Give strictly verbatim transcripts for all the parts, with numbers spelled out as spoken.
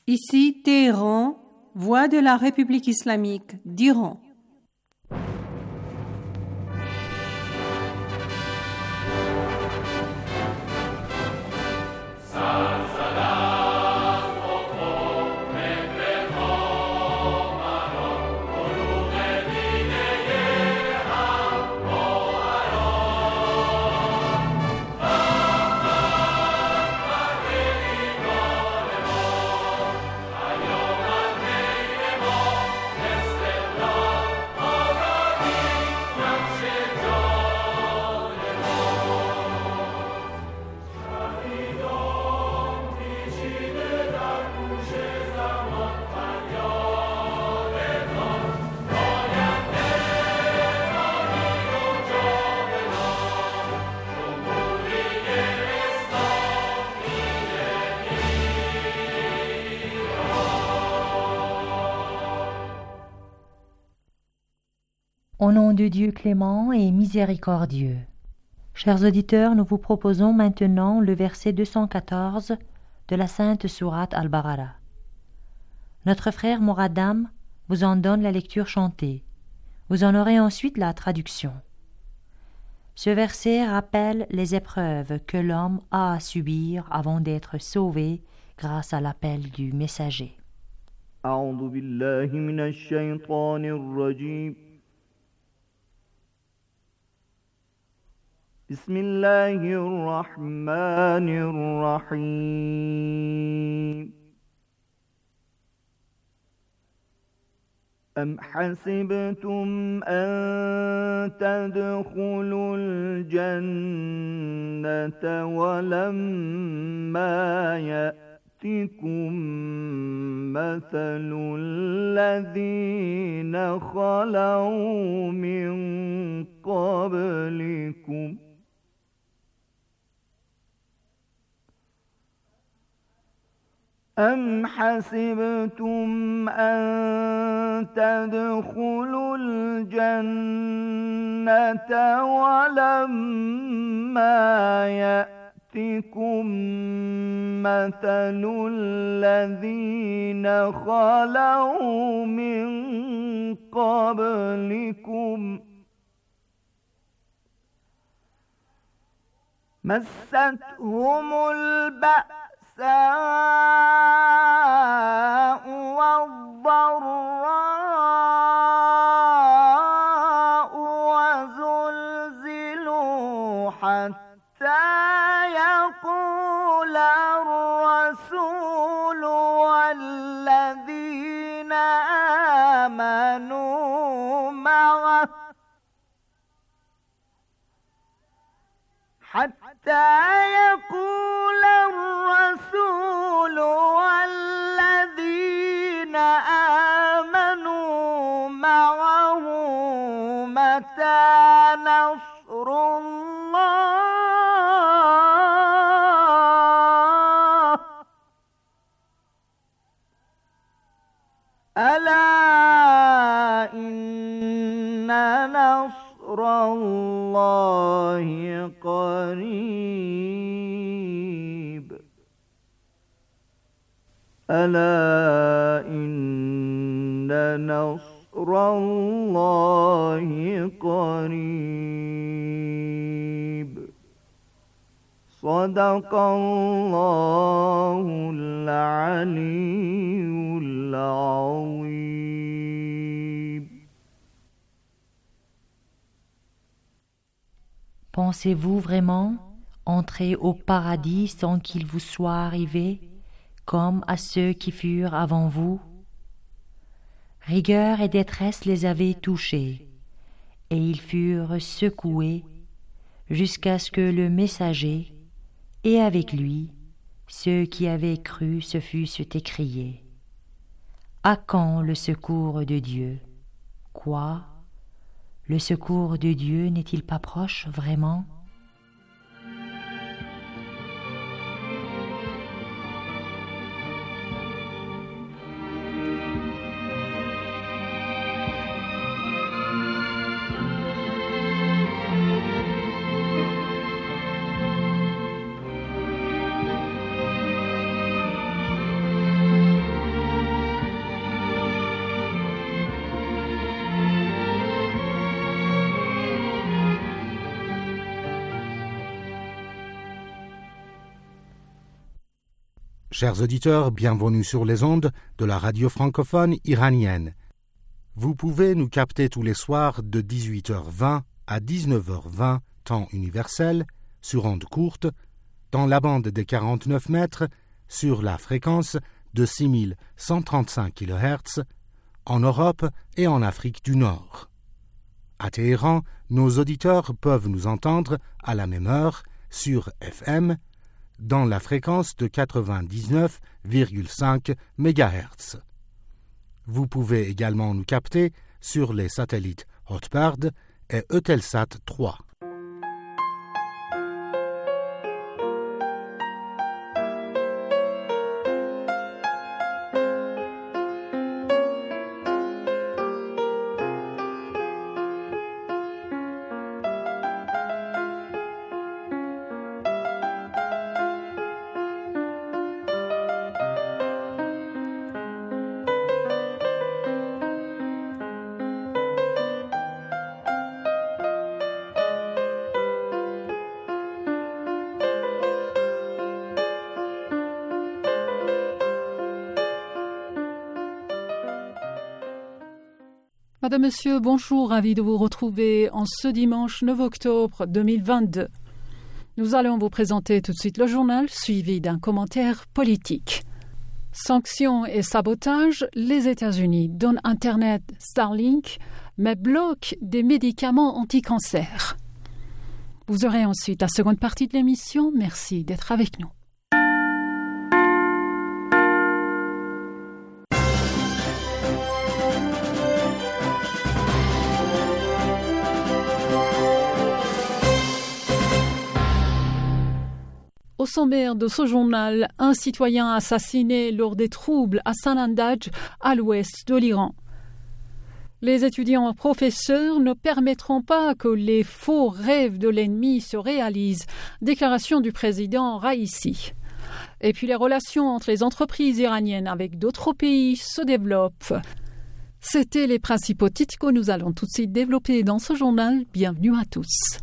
Ici Téhéran, voix de la République islamique d'Iran. Au nom de Dieu clément et miséricordieux. Chers auditeurs, nous vous proposons maintenant le verset deux cent quatorze de la sainte sourate Al-Baqara. Notre frère Mouradam vous en donne la lecture chantée. Vous en aurez ensuite la traduction. Ce verset rappelle les épreuves que l'homme a à subir avant d'être sauvé grâce à l'appel du messager. أعوذ بالله من الشيطان الرجيم بسم الله الرحمن الرحيم أم حسبتم أن تدخلوا الجنة ولما يأتكم مثل الذين خلوا من قبلكم أم حسبتم أن تدخلوا الجنة ولما يأتكم مثل الذين خلوا من قبلكم مستهم البأس الساء والضراء وزلزلوا حتى يقول الرسول والذين آمنوا معه حتى يقول الرسول والذين آمنوا معه متى نصر الله ألا إن نصر الله قريب ألا إن نصر الله قريب صدق الله العلي العظيم. Pensez-vous vraiment entrer au paradis sans qu'il vous soit arrivé, comme à ceux qui furent avant vous? Rigueur et détresse les avaient touchés, et ils furent secoués jusqu'à ce que le messager, et avec lui, ceux qui avaient cru se fussent écriés. À quand le secours de Dieu? Quoi? Le secours de Dieu n'est-il pas proche vraiment? Chers auditeurs, bienvenue sur les ondes de la radio francophone iranienne. Vous pouvez nous capter tous les soirs de dix-huit heures vingt à dix-neuf heures vingt, temps universel, sur ondes courtes, dans la bande des quarante-neuf mètres, sur la fréquence de six mille cent trente-cinq kilohertz, en Europe et en Afrique du Nord. À Téhéran, nos auditeurs peuvent nous entendre à la même heure sur F M, dans la fréquence de quatre-vingt-dix-neuf virgule cinq mégahertz. Vous pouvez également nous capter sur les satellites Hotbird et Eutelsat trois. Madame, Monsieur, bonjour, ravi de vous retrouver en ce dimanche neuf octobre deux mille vingt-deux. Nous allons vous présenter tout de suite le journal, suivi d'un commentaire politique. Sanctions et sabotage, les États-Unis donnent Internet Starlink, mais bloquent des médicaments anti-cancer. Vous aurez ensuite la seconde partie de l'émission. Merci d'être avec nous. Au sommaire de ce journal, un citoyen assassiné lors des troubles à Sanandaj, à l'ouest de l'Iran. Les étudiants professeurs ne permettront pas que les faux rêves de l'ennemi se réalisent. Déclaration du président Raïssi. Et puis les relations entre les entreprises iraniennes avec d'autres pays se développent. C'étaient les principaux titres que nous allons tout de suite développer dans ce journal. Bienvenue à tous.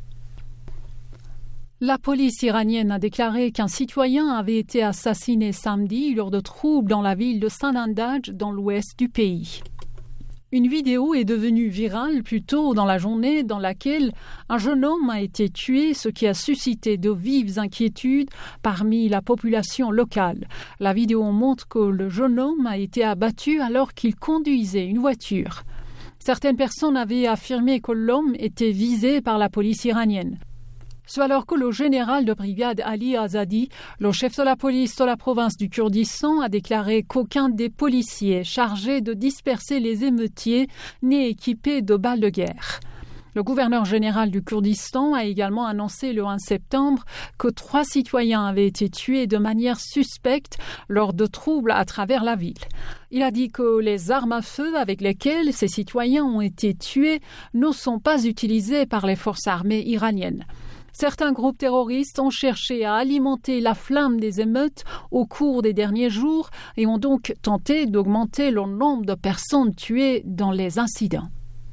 La police iranienne a déclaré qu'un citoyen avait été assassiné samedi lors de troubles dans la ville de Sanandaj, dans l'ouest du pays. Une vidéo est devenue virale plus tôt dans la journée dans laquelle un jeune homme a été tué, ce qui a suscité de vives inquiétudes parmi la population locale. La vidéo montre que le jeune homme a été abattu alors qu'il conduisait une voiture. Certaines personnes avaient affirmé que l'homme était visé par la police iranienne. C'est alors que le général de brigade Ali Azadi, le chef de la police de la province du Kurdistan, a déclaré qu'aucun des policiers chargés de disperser les émeutiers n'est équipé de balles de guerre. Le gouverneur général du Kurdistan a également annoncé le onze septembre que trois citoyens avaient été tués de manière suspecte lors de troubles à travers la ville. Il a dit que les armes à feu avec lesquelles ces citoyens ont été tués ne sont pas utilisées par les forces armées iraniennes. Certains groupes terroristes ont cherché à alimenter la flamme des émeutes au cours des derniers jours et ont donc tenté d'augmenter le nombre de personnes tuées dans les incidents.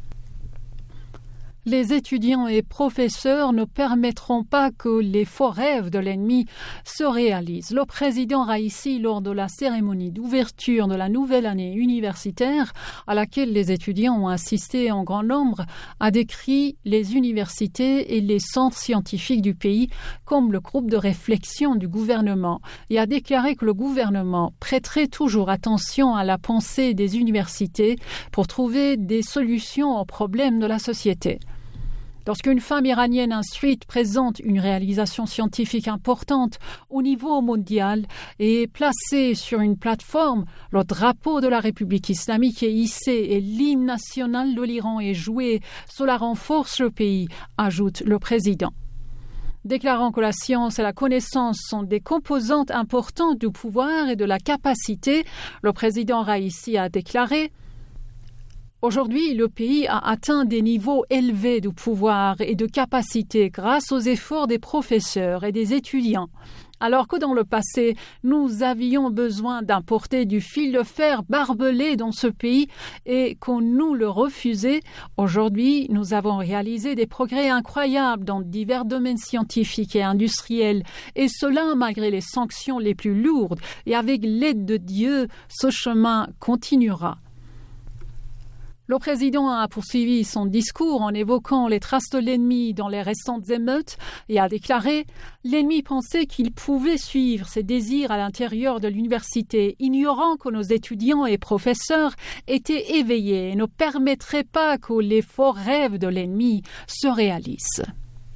Les étudiants et professeurs ne permettront pas que les faux rêves de l'ennemi se réalisent. Le président Raïssi, lors de la cérémonie d'ouverture de la nouvelle année universitaire, à laquelle les étudiants ont assisté en grand nombre, a décrit les universités et les centres scientifiques du pays comme le groupe de réflexion du gouvernement et a déclaré que le gouvernement prêterait toujours attention à la pensée des universités pour trouver des solutions aux problèmes de la société. Lorsqu'une femme iranienne instruite présente une réalisation scientifique importante au niveau mondial et est placée sur une plateforme, le drapeau de la République islamique est hissé et l'hymne national de l'Iran est joué, cela renforce le pays, ajoute le président. Déclarant que la science et la connaissance sont des composantes importantes du pouvoir et de la capacité, le président Raïssi a déclaré: Aujourd'hui, le pays a atteint des niveaux élevés de pouvoir et de capacité grâce aux efforts des professeurs et des étudiants. Alors que dans le passé, nous avions besoin d'importer du fil de fer barbelé dans ce pays et qu'on nous le refusait, aujourd'hui, nous avons réalisé des progrès incroyables dans divers domaines scientifiques et industriels, et cela malgré les sanctions les plus lourdes, et avec l'aide de Dieu, ce chemin continuera. Le président a poursuivi son discours en évoquant les traces de l'ennemi dans les récentes émeutes et a déclaré « L'ennemi pensait qu'il pouvait suivre ses désirs à l'intérieur de l'université, ignorant que nos étudiants et professeurs étaient éveillés et ne permettraient pas que les faux rêves de l'ennemi se réalisent. »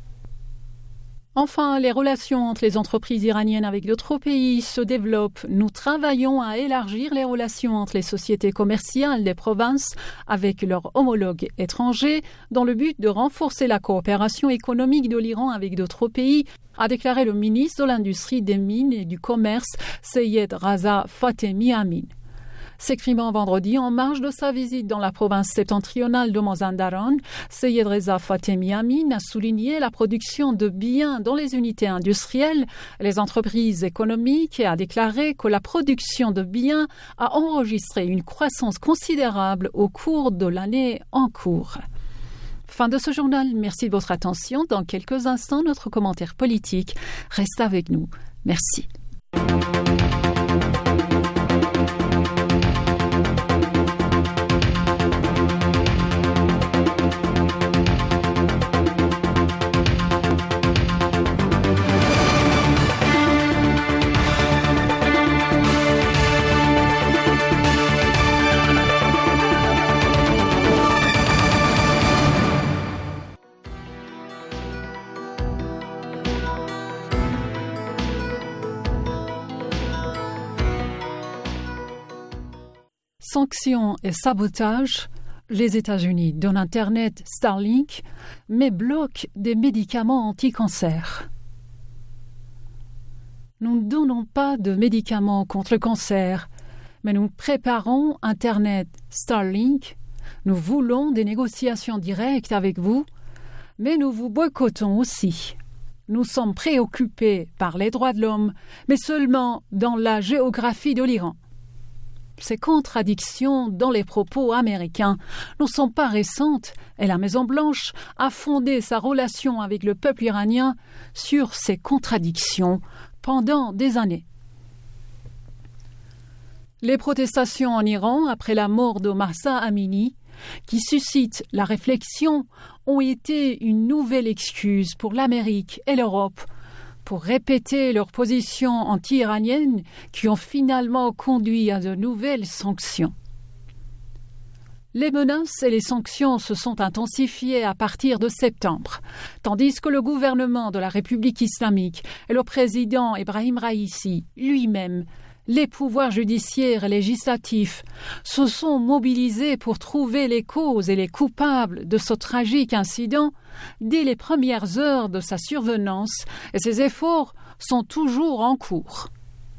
Enfin, les relations entre les entreprises iraniennes avec d'autres pays se développent. Nous travaillons à élargir les relations entre les sociétés commerciales des provinces avec leurs homologues étrangers dans le but de renforcer la coopération économique de l'Iran avec d'autres pays, a déclaré le ministre de l'Industrie, des Mines et du Commerce, Seyed Raza Fatemi Amin. S'exprimant vendredi en marge de sa visite dans la province septentrionale de Mazandaran, Seyed Reza Fatemi Amin a souligné la production de biens dans les unités industrielles, les entreprises économiques et a déclaré que la production de biens a enregistré une croissance considérable au cours de l'année en cours. Fin de ce journal, merci de votre attention. Dans quelques instants, notre commentaire politique. Reste avec nous. Merci. Sanctions et sabotage, les États-Unis donnent Internet Starlink, mais bloquent des médicaments anti-cancer. Nous ne donnons pas de médicaments contre le cancer, mais nous préparons Internet Starlink. Nous voulons des négociations directes avec vous, mais nous vous boycottons aussi. Nous sommes préoccupés par les droits de l'homme, mais seulement dans la géographie de l'Iran. Ces contradictions dans les propos américains ne sont pas récentes et la Maison-Blanche a fondé sa relation avec le peuple iranien sur ces contradictions pendant des années. Les protestations en Iran après la mort de Mahsa Amini, qui suscitent la réflexion, ont été une nouvelle excuse pour l'Amérique et l'Europe pour répéter leurs positions anti-iraniennes qui ont finalement conduit à de nouvelles sanctions. Les menaces et les sanctions se sont intensifiées à partir de septembre, tandis que le gouvernement de la République islamique et le président Ebrahim Raïssi lui-même, les pouvoirs judiciaires et législatifs se sont mobilisés pour trouver les causes et les coupables de ce tragique incident dès les premières heures de sa survenance, et ces efforts sont toujours en cours.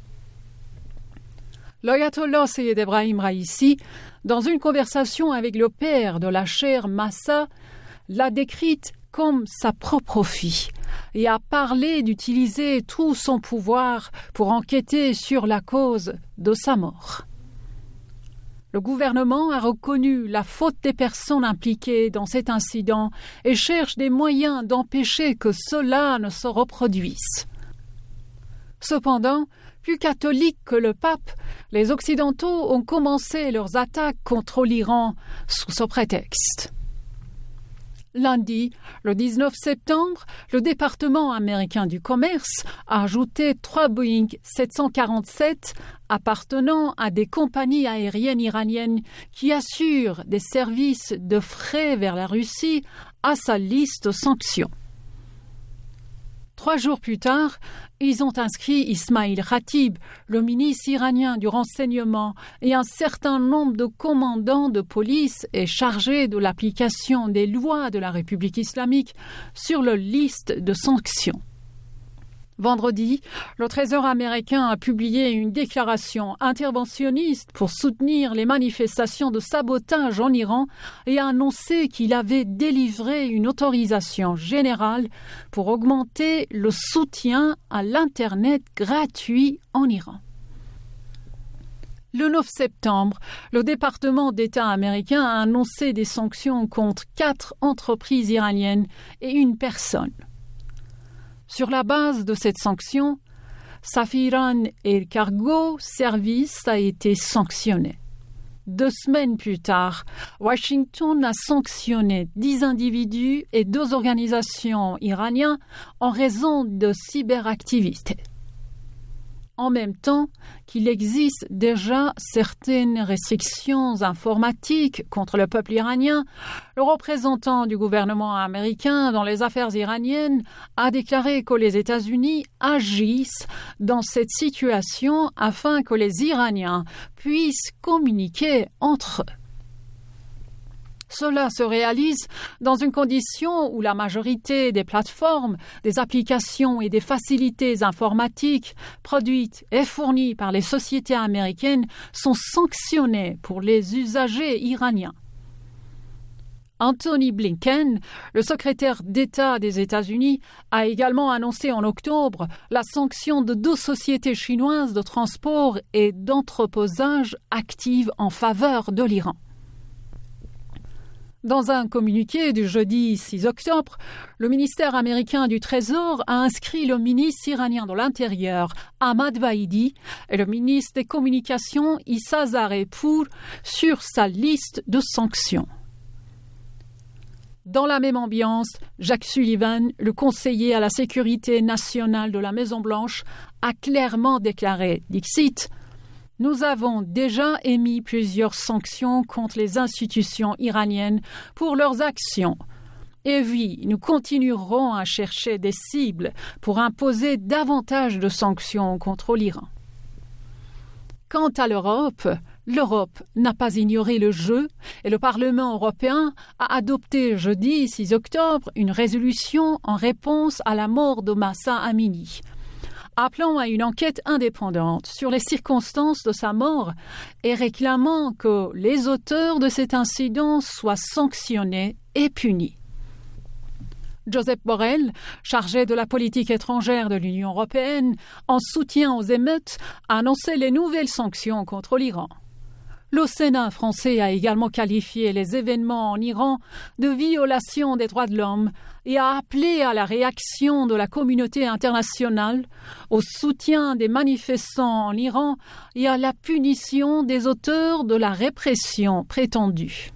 L'ayatollah Seyed Ebrahim Raïssi, dans une conversation avec le père de la chère Mahsa, l'a décrite comme sa propre fille et a parlé d'utiliser tout son pouvoir pour enquêter sur la cause de sa mort. Le gouvernement a reconnu la faute des personnes impliquées dans cet incident et cherche des moyens d'empêcher que cela ne se reproduise. Cependant, plus catholiques que le pape, les Occidentaux ont commencé leurs attaques contre l'Iran sous ce prétexte. Lundi, le dix-neuf septembre, le département américain du commerce a ajouté trois Boeing sept cent quarante-sept appartenant à des compagnies aériennes iraniennes qui assurent des services de fret vers la Russie à sa liste de sanctions. Trois jours plus tard, ils ont inscrit Ismail Khatib, le ministre iranien du renseignement, et un certain nombre de commandants de police et chargés de l'application des lois de la République islamique sur leur liste de sanctions. Vendredi, le Trésor américain a publié une déclaration interventionniste pour soutenir les manifestations de sabotage en Iran et a annoncé qu'il avait délivré une autorisation générale pour augmenter le soutien à l'Internet gratuit en Iran. Le neuf septembre, le département d'État américain a annoncé des sanctions contre quatre entreprises iraniennes et une personne. Sur la base de cette sanction, Safiran Air Cargo Service a été sanctionné. Deux semaines plus tard, Washington a sanctionné dix individus et deux organisations iraniennes en raison de cyberactivité. En même temps qu'il existe déjà certaines restrictions informatiques contre le peuple iranien, le représentant du gouvernement américain dans les affaires iraniennes a déclaré que les États-Unis agissent dans cette situation afin que les Iraniens puissent communiquer entre eux. Cela se réalise dans une condition où la majorité des plateformes, des applications et des facilités informatiques produites et fournies par les sociétés américaines sont sanctionnées pour les usagers iraniens. Anthony Blinken, le secrétaire d'État des États-Unis, a également annoncé en octobre la sanction de deux sociétés chinoises de transport et d'entreposage actives en faveur de l'Iran. Dans un communiqué du jeudi six octobre, le ministère américain du Trésor a inscrit le ministre iranien de l'Intérieur, Ahmad Vahidi, et le ministre des Communications, Issa Zarepour, sur sa liste de sanctions. Dans la même ambiance, Jake Sullivan, le conseiller à la sécurité nationale de la Maison-Blanche, a clairement déclaré, dixit, « Nous avons déjà émis plusieurs sanctions contre les institutions iraniennes pour leurs actions. Et oui, nous continuerons à chercher des cibles pour imposer davantage de sanctions contre l'Iran. » Quant à l'Europe, l'Europe n'a pas ignoré le jeu et le Parlement européen a adopté jeudi six octobre une résolution en réponse à la mort de Mahsa Amini, appelant à une enquête indépendante sur les circonstances de sa mort et réclamant que les auteurs de cet incident soient sanctionnés et punis. Josep Borrell, chargé de la politique étrangère de l'Union européenne, en soutien aux émeutes, a annoncé les nouvelles sanctions contre l'Iran. Le Sénat français a également qualifié les événements en Iran de violation des droits de l'homme et a appelé à la réaction de la communauté internationale, au soutien des manifestants en Iran et à la punition des auteurs de la répression prétendue.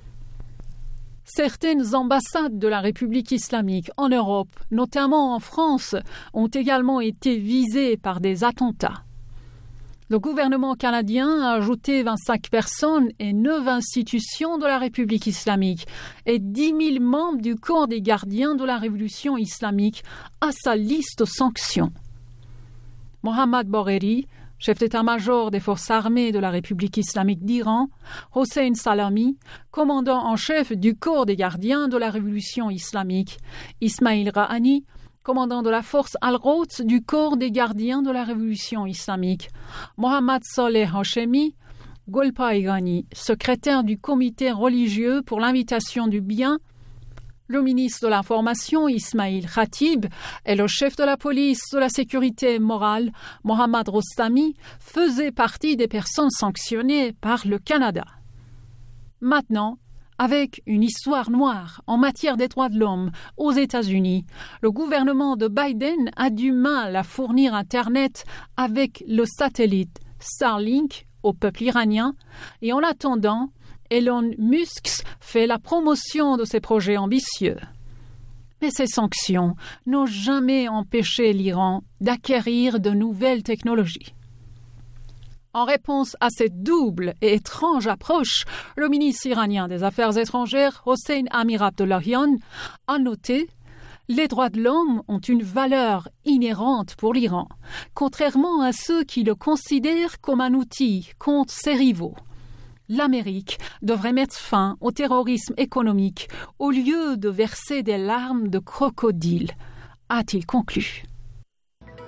Certaines ambassades de la République islamique en Europe, notamment en France, ont également été visées par des attentats. Le gouvernement canadien a ajouté vingt-cinq personnes et neuf institutions de la République islamique et dix mille membres du corps des gardiens de la Révolution islamique à sa liste de sanctions. Mohammad Bogheri, chef d'état-major des forces armées de la République islamique d'Iran, Hossein Salami, commandant en chef du corps des gardiens de la Révolution islamique, Ismail Rahani, commandant de la force Al-Quds du corps des gardiens de la Révolution islamique, Mohammad Saleh Hashemi, Golpay Ghani, secrétaire du comité religieux pour l'invitation du bien, le ministre de l'Information Ismail Khatib et le chef de la police de la sécurité morale Mohammad Rostami faisaient partie des personnes sanctionnées par le Canada. Maintenant, avec une histoire noire en matière des droits de l'homme aux États-Unis, le gouvernement de Biden a du mal à fournir Internet avec le satellite Starlink au peuple iranien et en attendant, Elon Musk fait la promotion de ses projets ambitieux. Mais ces sanctions n'ont jamais empêché l'Iran d'acquérir de nouvelles technologies. En réponse à cette double et étrange approche, le ministre iranien des Affaires étrangères, Hossein Amir-Abdollahian, a noté « Les droits de l'homme ont une valeur inhérente pour l'Iran, contrairement à ceux qui le considèrent comme un outil contre ses rivaux. L'Amérique devrait mettre fin au terrorisme économique au lieu de verser des larmes de crocodile », a-t-il conclu.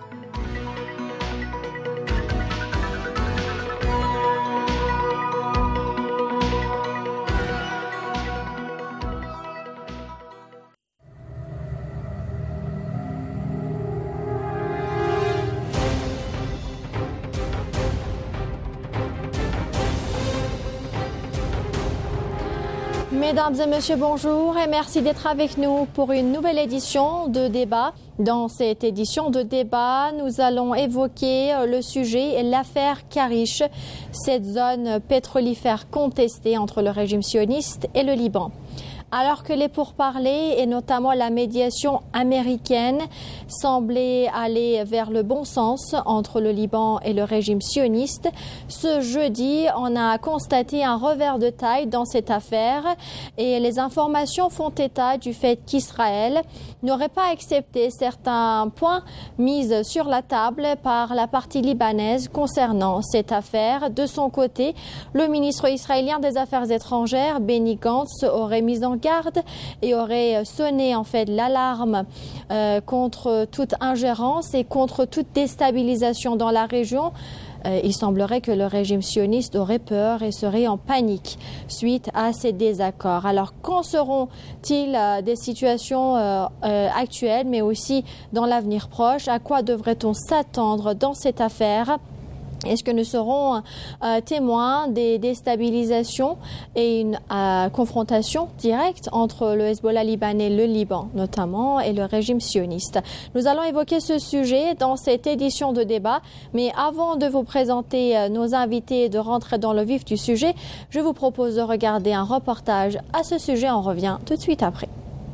Mesdames et messieurs, bonjour et merci d'être avec nous pour une nouvelle édition de débat. Dans cette édition de débat, nous allons évoquer le sujet l'affaire Karish, cette zone pétrolifère contestée entre le régime sioniste et le Liban. Alors que les pourparlers et notamment la médiation américaine semblaient aller vers le bon sens entre le Liban et le régime sioniste, ce jeudi, on a constaté un revers de taille dans cette affaire et les informations font état du fait qu'Israël n'aurait pas accepté certains points mis sur la table par la partie libanaise concernant cette affaire. De son côté, le ministre israélien des Affaires étrangères, Benny Gantz, aurait mis en garde et aurait sonné en fait l'alarme euh, contre toute ingérence et contre toute déstabilisation dans la région. Euh, il semblerait que le régime sioniste aurait peur et serait en panique suite à ces désaccords. Alors, qu'en seront-ils euh, des situations euh, euh, actuelles, mais aussi dans l'avenir proche? À quoi devrait-on s'attendre dans cette affaire? Est-ce que nous serons euh, témoins des déstabilisations et une euh, confrontation directe entre le Hezbollah libanais, le Liban notamment, et le régime sioniste? Nous allons évoquer ce sujet dans cette édition de débat. Mais avant de vous présenter euh, nos invités et de rentrer dans le vif du sujet, je vous propose de regarder un reportage à ce sujet. On revient tout de suite après.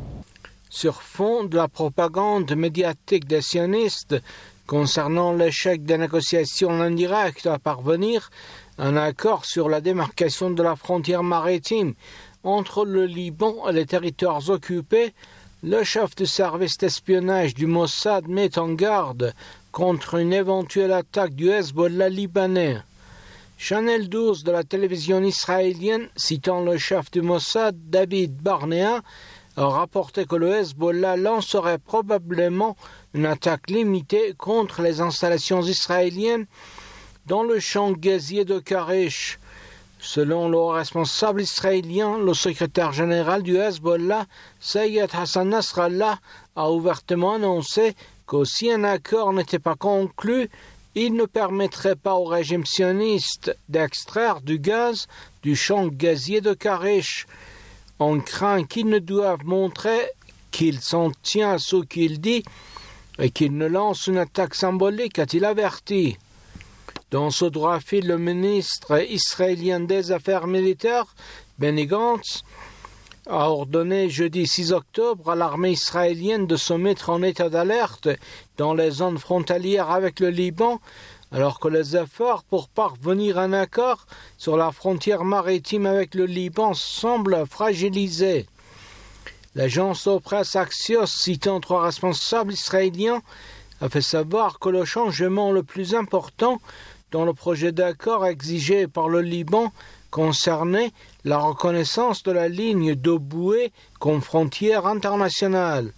Sur fond de la propagande médiatique des sionistes, concernant l'échec des négociations indirectes à parvenir à un accord sur la démarcation de la frontière maritime entre le Liban et les territoires occupés, le chef du service d'espionnage du Mossad met en garde contre une éventuelle attaque du Hezbollah libanais. Channel douze de la télévision israélienne, citant le chef du Mossad, David Barnea, a rapporté que le Hezbollah lancerait probablement une attaque limitée contre les installations israéliennes dans le champ gazier de Karish. Selon le responsable israélien, le secrétaire général du Hezbollah, Sayed Hassan Nasrallah, a ouvertement annoncé que si un accord n'était pas conclu, il ne permettrait pas au régime sioniste d'extraire du gaz du champ gazier de Karish. On craint qu'ils ne doivent montrer qu'il s'en tient à ce qu'il dit et qu'il ne lance une attaque symbolique, a-t-il averti. Dans ce droit fil, le ministre israélien des Affaires militaires, Benny Gantz, a ordonné jeudi six octobre à l'armée israélienne de se mettre en état d'alerte dans les zones frontalières avec le Liban, alors que les efforts pour parvenir à un accord sur la frontière maritime avec le Liban semblent fragilisés. L'agence de presse Axios, citant trois responsables israéliens, a fait savoir que le changement le plus important dans le projet d'accord exigé par le Liban concernait la reconnaissance de la ligne de bouée comme frontière internationale.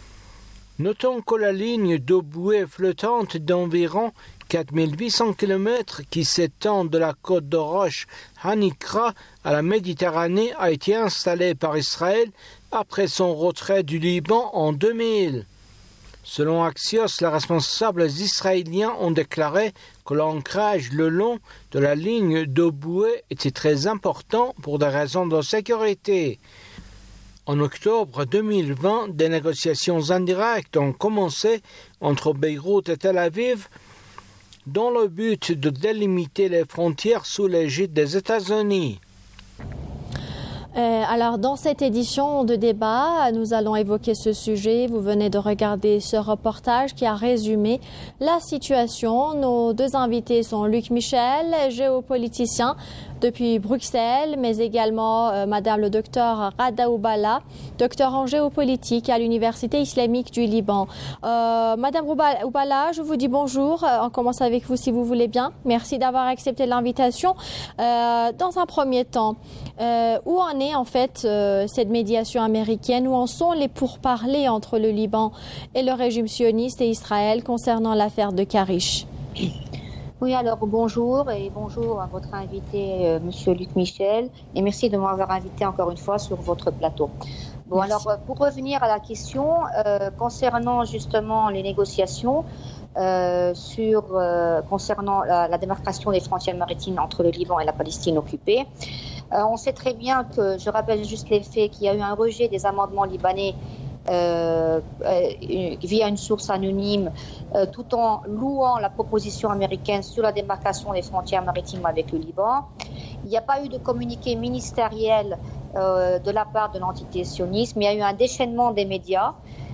Notons que la ligne de bouée flottante d'environ quatre mille huit cents kilomètres qui s'étend de la côte de roche Hanikra à la Méditerranée a été installée par Israël après son retrait du Liban en deux mille. Selon Axios, les responsables israéliens ont déclaré que l'ancrage le long de la ligne de bouée était très important pour des raisons de sécurité. En octobre deux mille vingt, des négociations indirectes ont commencé entre Beyrouth et Tel Aviv dans le but de délimiter les frontières sous l'égide des États-Unis. Euh, alors, dans cette édition de débat, nous allons évoquer ce sujet. Vous venez de regarder ce reportage qui a résumé la situation. Nos deux invités sont Luc Michel, géopoliticien depuis Bruxelles, mais également euh, Madame le docteur Rada Oubala, docteur en géopolitique à l'Université islamique du Liban. Euh, Madame Oubala, je vous dis bonjour. On commence avec vous si vous voulez bien. Merci d'avoir accepté l'invitation. Euh, dans un premier temps, euh, où en est en fait euh, cette médiation américaine? Où en sont les pourparlers entre le Liban et le régime sioniste et Israël concernant l'affaire de Karish? Oui, alors bonjour et bonjour à votre invité, euh, Monsieur Luc Michel, et merci de m'avoir invité encore une fois sur votre plateau. Bon, merci. Alors pour revenir à la question euh, concernant justement les négociations euh, sur euh, concernant la, la démarcation des frontières maritimes entre le Liban et la Palestine occupée, Euh, on sait très bien que, je rappelle juste les faits, qu'il y a eu un rejet des amendements libanais euh, euh, via une source anonyme, euh, tout en louant la proposition américaine sur la démarcation des frontières maritimes avec le Liban. Il n'y a pas eu de communiqué ministériel euh, de la part de l'entité sioniste, mais il y a eu un déchaînement des médias.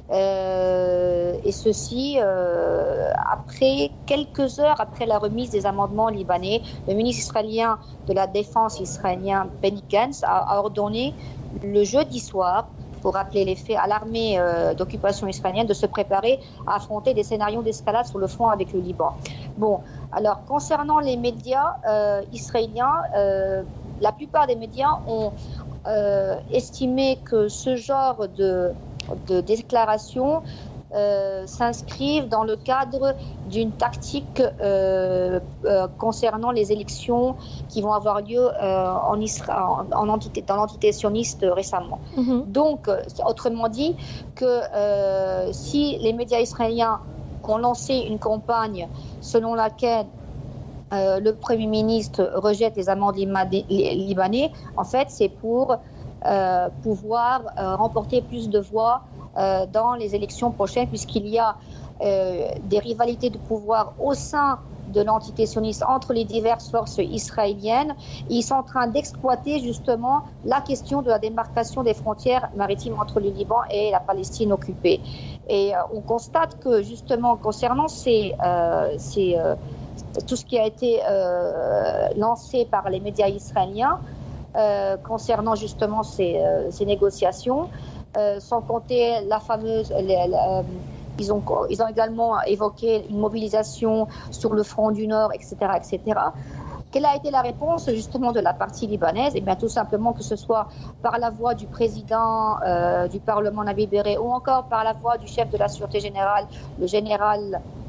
Euh, et ceci euh, après quelques heures après la remise des amendements libanais. Le ministre israélien de la Défense israélien Benny Gantz a, a ordonné le jeudi soir, pour rappeler les faits, à l'armée euh, d'occupation israélienne de se préparer à affronter des scénarios d'escalade sur le front avec le Liban. Bon, alors concernant les médias euh, israéliens, euh, la plupart des médias ont euh, estimé que ce genre de de déclarations euh, s'inscrivent dans le cadre d'une tactique euh, euh, concernant les élections qui vont avoir lieu euh, en Isra- en, en entité, dans l'entité sioniste récemment. Mm-hmm. Donc, autrement dit, que euh, si les médias israéliens ont lancé une campagne selon laquelle euh, le Premier ministre rejette les amendes libanais, en fait, c'est pour Euh, pouvoir euh, remporter plus de voix euh, dans les élections prochaines, puisqu'il y a euh, des rivalités de pouvoir au sein de l'entité sioniste entre les diverses forces israéliennes. Ils sont en train d'exploiter justement la question de la démarcation des frontières maritimes entre le Liban et la Palestine occupée. Et euh, on constate que justement concernant ces, euh, ces, euh, tout ce qui a été euh, lancé par les médias israéliens, Euh, concernant justement ces, euh, ces négociations, euh, sans compter la fameuse... Les, les, euh, ils, ont, ils ont également évoqué une mobilisation sur le front du Nord, et cetera, et cetera. Quelle a été la réponse justement de la partie libanaise? Eh bien, tout simplement que ce soit par la voix du président euh, du Parlement Nabil Berri ou encore par la voix du chef de la Sûreté générale, le général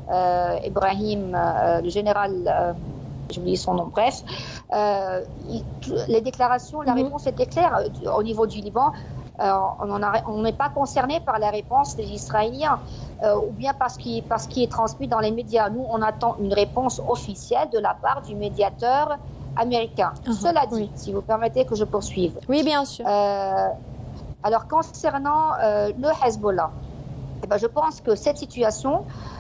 euh, Ibrahim, euh, le général... Euh, j'ai oublié son nom, bref. Euh, il, les déclarations, la mmh. réponse était claire au niveau du Liban. Euh, on n'est pas concerné par la réponse des Israéliens euh, ou bien parce qu'il, parce qu'il est transmis dans les médias. Nous, on attend une réponse officielle de la part du médiateur américain. Mmh. Cela dit, oui. Si vous permettez que je poursuive. Oui, bien sûr. Euh, alors, concernant euh, le Hezbollah, eh ben, je pense que cette situation...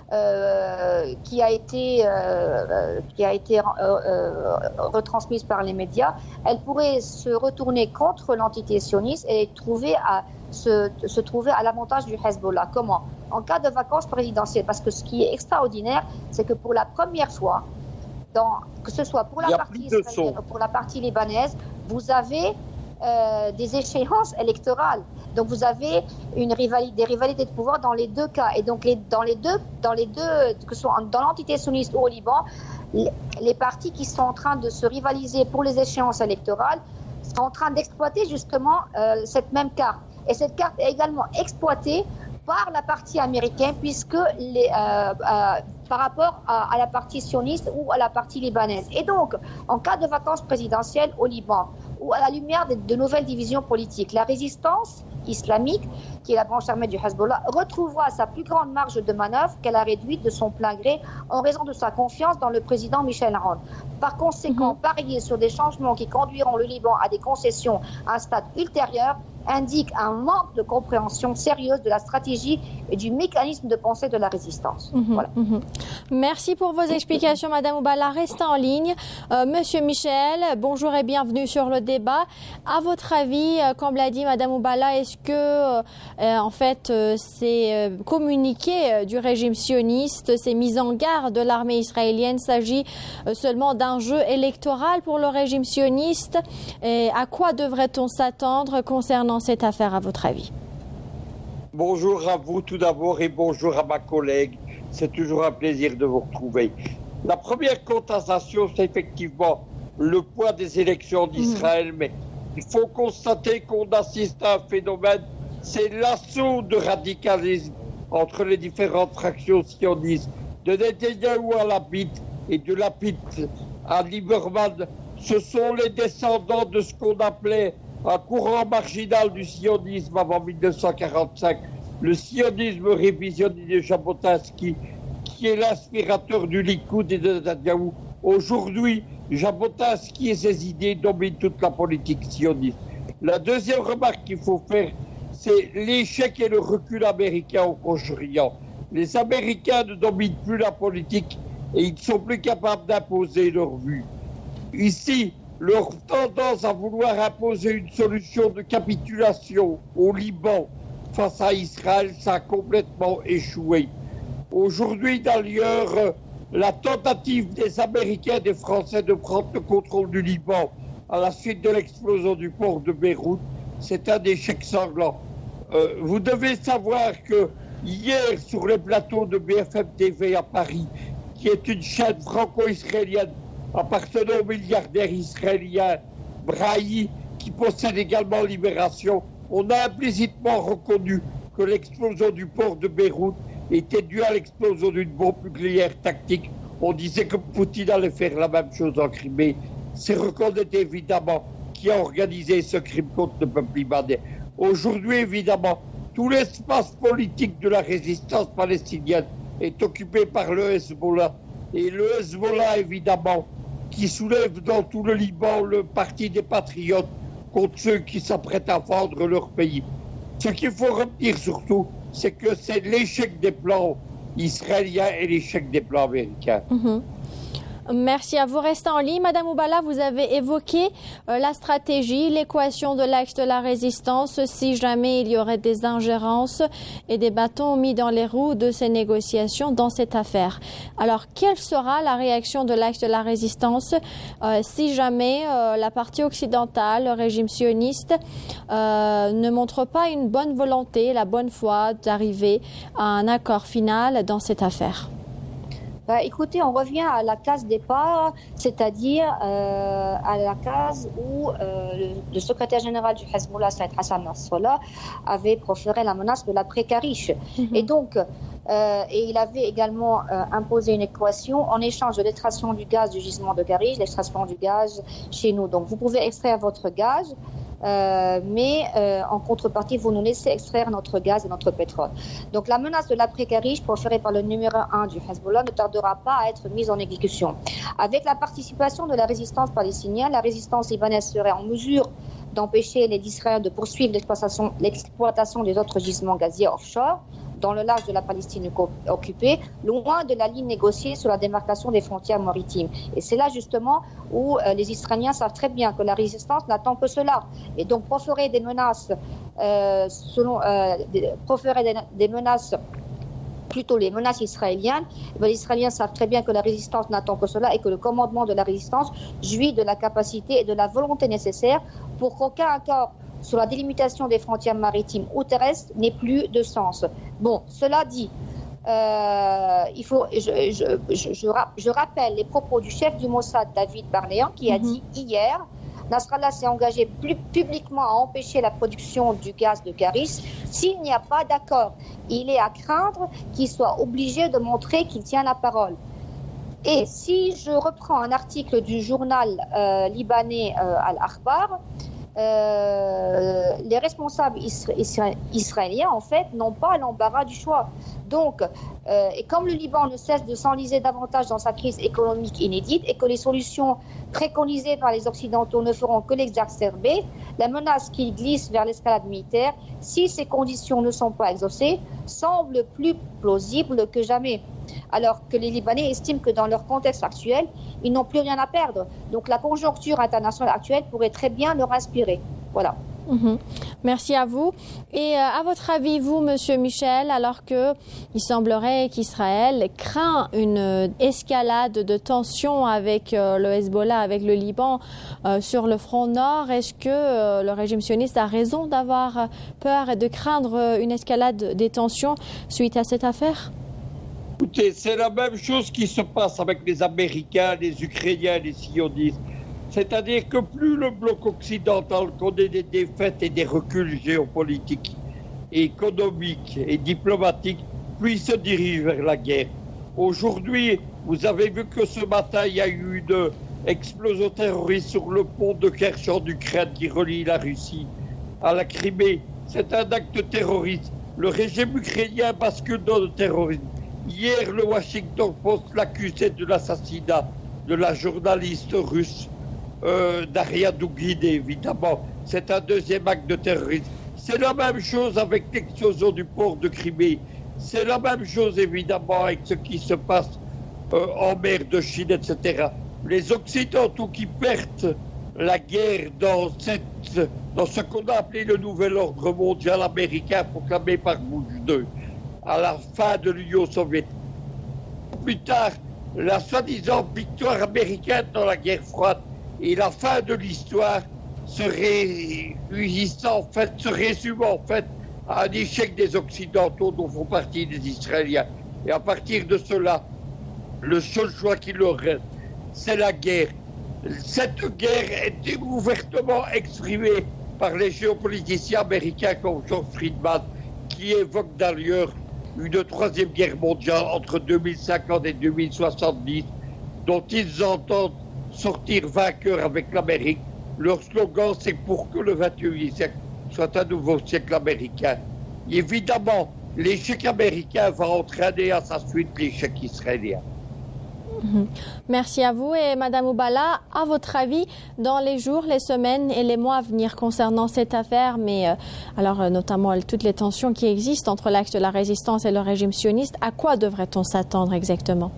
Euh, qui a été, euh, qui a été euh, euh, retransmise par les médias, elle pourrait se retourner contre l'entité sioniste et trouver à, se, se trouver à l'avantage du Hezbollah. Comment? En cas de vacances présidentielles. Parce que ce qui est extraordinaire, c'est que pour la première fois, dans, que ce soit pour la partie israélienne ou pour la partie libanaise, vous avez euh, des échéances électorales. Donc vous avez une rivalité, des rivalités de pouvoir dans les deux cas. Et donc les, dans les deux, dans les deux, que ce soit dans l'entité sioniste ou au Liban, les, les partis qui sont en train de se rivaliser pour les échéances électorales sont en train d'exploiter justement euh, cette même carte. Et cette carte est également exploitée par la partie américaine, puisque les, euh, euh, par rapport à, à la partie sioniste ou à la partie libanaise. Et donc, en cas de vacances présidentielles au Liban, ou à la lumière de, de nouvelles divisions politiques, la résistance islamique, qui est la branche armée du Hezbollah, retrouvera sa plus grande marge de manœuvre qu'elle a réduite de son plein gré en raison de sa confiance dans le président Michel Aoun. Par conséquent, mm-hmm. parier sur des changements qui conduiront le Liban à des concessions à un stade ultérieur indique un manque de compréhension sérieuse de la stratégie et du mécanisme de pensée de la résistance. Mmh, voilà. mmh. Merci pour vos explications, Madame Oubala. Restez en ligne. Euh, Monsieur Michel, bonjour et bienvenue sur le débat. À votre avis, euh, comme l'a dit Madame Oubala, est-ce que, euh, en fait, euh, ces euh, communiqués euh, du régime sioniste, ces mises en garde de l'armée israélienne, s'agit euh, seulement d'un jeu électoral pour le régime sioniste? Et à quoi devrait-on s'attendre concernant cette affaire, à votre avis? Bonjour à vous tout d'abord et bonjour à ma collègue. C'est toujours un plaisir de vous retrouver. La première contestation, c'est effectivement le poids des élections d'Israël, mmh. mais il faut constater qu'on assiste à un phénomène, c'est l'assaut de radicalisme entre les différentes fractions sionistes, de Netanyahou à Lapid et de Lapid à Lieberman. Ce sont les descendants de ce qu'on appelait un courant marginal du sionisme avant mille neuf cent quarante-cinq, le sionisme révisionniste de Jabotinsky, qui est l'inspirateur du Likoud et de Netanyahou Aujourd'hui, Jabotinsky et ses idées dominent toute la politique sioniste. La deuxième remarque qu'il faut faire, c'est l'échec et le recul américain au Proche-Orient. Les Américains ne dominent plus la politique et ils ne sont plus capables d'imposer leur vue. Ici, leur tendance à vouloir imposer une solution de capitulation au Liban face à Israël, ça a complètement échoué. Aujourd'hui, d'ailleurs, la tentative des Américains et des Français de prendre le contrôle du Liban à la suite de l'explosion du port de Beyrouth, c'est un échec sanglant. Euh, vous devez savoir que hier, sur le plateau de B F M T V à Paris, qui est une chaîne franco-israélienne appartenant au milliardaire israélien Brahi, qui possède également Libération, on a implicitement reconnu que l'explosion du port de Beyrouth était due à l'explosion d'une bombe nucléaire tactique. On disait que Poutine allait faire la même chose en Crimée. C'est reconnaître évidemment qui a organisé ce crime contre le peuple libanais. Aujourd'hui, évidemment, tout l'espace politique de la résistance palestinienne est occupé par le Hezbollah. Et le Hezbollah, évidemment, qui soulève dans tout le Liban le parti des patriotes contre ceux qui s'apprêtent à vendre leur pays. Ce qu'il faut retenir surtout, c'est que c'est l'échec des plans israéliens et l'échec des plans américains. Mm-hmm. Merci à vous. Restez en ligne. Madame Oubala, vous avez évoqué euh, la stratégie, l'équation de l'axe de la résistance si jamais il y aurait des ingérences et des bâtons mis dans les roues de ces négociations dans cette affaire. Alors, quelle sera la réaction de l'axe de la résistance euh, si jamais euh, la partie occidentale, le régime sioniste, euh, ne montre pas une bonne volonté, la bonne foi d'arriver à un accord final dans cette affaire? Bah, écoutez, on revient à la case départ, c'est-à-dire euh, à la case où euh, le, le secrétaire général du Hezbollah, Saïd Hassan Nasrallah, avait proféré la menace de l'après-Karish. Mm-hmm. Et donc, euh, et il avait également euh, imposé une équation en échange de l'extraction du gaz du gisement de Karish, l'extraction du gaz chez nous. Donc, vous pouvez extraire votre gaz, Euh, mais euh, en contrepartie, vous nous laissez extraire notre gaz et notre pétrole. Donc la menace de l'après-Karish, proférée par le numéro un du Hezbollah, ne tardera pas à être mise en exécution. Avec la participation de la résistance palestinienne, la résistance libanaise serait en mesure d'empêcher les Israéliens de poursuivre l'exploitation, l'exploitation des autres gisements gaziers offshore dans le large de la Palestine occupée, loin de la ligne négociée sur la démarcation des frontières maritimes. Et c'est là justement où euh, les Israéliens savent très bien que la résistance n'attend que cela. Et donc proférer des menaces, euh, selon, euh, des, proférer des, des menaces, plutôt les menaces israéliennes, les Israéliens savent très bien que la résistance n'attend que cela et que le commandement de la résistance jouit de la capacité et de la volonté nécessaire pour qu'aucun accord sur la délimitation des frontières maritimes ou terrestres n'ait plus de sens. Bon, cela dit, euh, il faut, je, je, je, je, je rappelle les propos du chef du Mossad, David Barnéan, qui a mm-hmm. dit hier, Nasrallah s'est engagé plus publiquement à empêcher la production du gaz de Karish. S'il n'y a pas d'accord, il est à craindre qu'il soit obligé de montrer qu'il tient la parole. Et si je reprends un article du journal euh, libanais euh, Al-Akhbar, Euh, les responsables isra- isra- israéliens, en fait, n'ont pas l'embarras du choix. Donc, euh, et comme le Liban ne cesse de s'enliser davantage dans sa crise économique inédite et que les solutions préconisées par les Occidentaux ne feront que l'exacerber, la menace qui glisse vers l'escalade militaire, si ces conditions ne sont pas exaucées, semble plus plausible que jamais. Alors que les Libanais estiment que dans leur contexte actuel, ils n'ont plus rien à perdre. Donc la conjoncture internationale actuelle pourrait très bien leur inspirer. Voilà. Mmh. Merci à vous. Et euh, à votre avis, vous, Monsieur Michel, alors que il semblerait qu'Israël craint une escalade de tensions avec euh, le Hezbollah, avec le Liban euh, sur le front nord, est-ce que euh, le régime sioniste a raison d'avoir peur et de craindre une escalade des tensions suite à cette affaire ? Écoutez, c'est la même chose qui se passe avec les Américains, les Ukrainiens, les sionistes. C'est-à-dire que plus le bloc occidental connaît des défaites et des reculs géopolitiques, économiques et diplomatiques, plus il se dirige vers la guerre. Aujourd'hui, vous avez vu que ce matin, il y a eu une explosion terroriste sur le pont de Kerch en Ukraine qui relie la Russie à la Crimée. C'est un acte terroriste. Le régime ukrainien bascule dans le terrorisme. Hier, le Washington Post l'accusait de l'assassinat de la journaliste russe euh, Daria Dugin, évidemment. C'est un deuxième acte de terrorisme. C'est la même chose avec l'explosion du port de Crimée. C'est la même chose, évidemment, avec ce qui se passe euh, en mer de Chine, et cetera. Les Occidentaux qui perdent la guerre dans, cette, dans ce qu'on a appelé le nouvel ordre mondial américain proclamé par Bush deux, à la fin de l'Union soviétique. Plus tard, la soi-disant victoire américaine dans la guerre froide et la fin de l'histoire se réunissant en fait, se résume en fait à un échec des Occidentaux dont font partie les Israéliens. Et à partir de cela, le seul choix qui leur reste, c'est la guerre. Cette guerre est ouvertement exprimée par les géopoliticiens américains comme George Friedman, qui évoque d'ailleurs une troisième guerre mondiale entre deux mille cinquante et deux mille soixante-dix, dont ils entendent sortir vainqueurs avec l'Amérique. Leur slogan, c'est pour que le vingt et unième siècle soit un nouveau siècle américain. Et évidemment, l'échec américain va entraîner à sa suite l'échec israélien. Merci à vous. Et Madame Oubala, à votre avis, dans les jours, les semaines et les mois à venir concernant cette affaire, mais euh, alors euh, notamment euh, toutes les tensions qui existent entre l'axe de la résistance et le régime sioniste, à quoi devrait-on s'attendre exactement?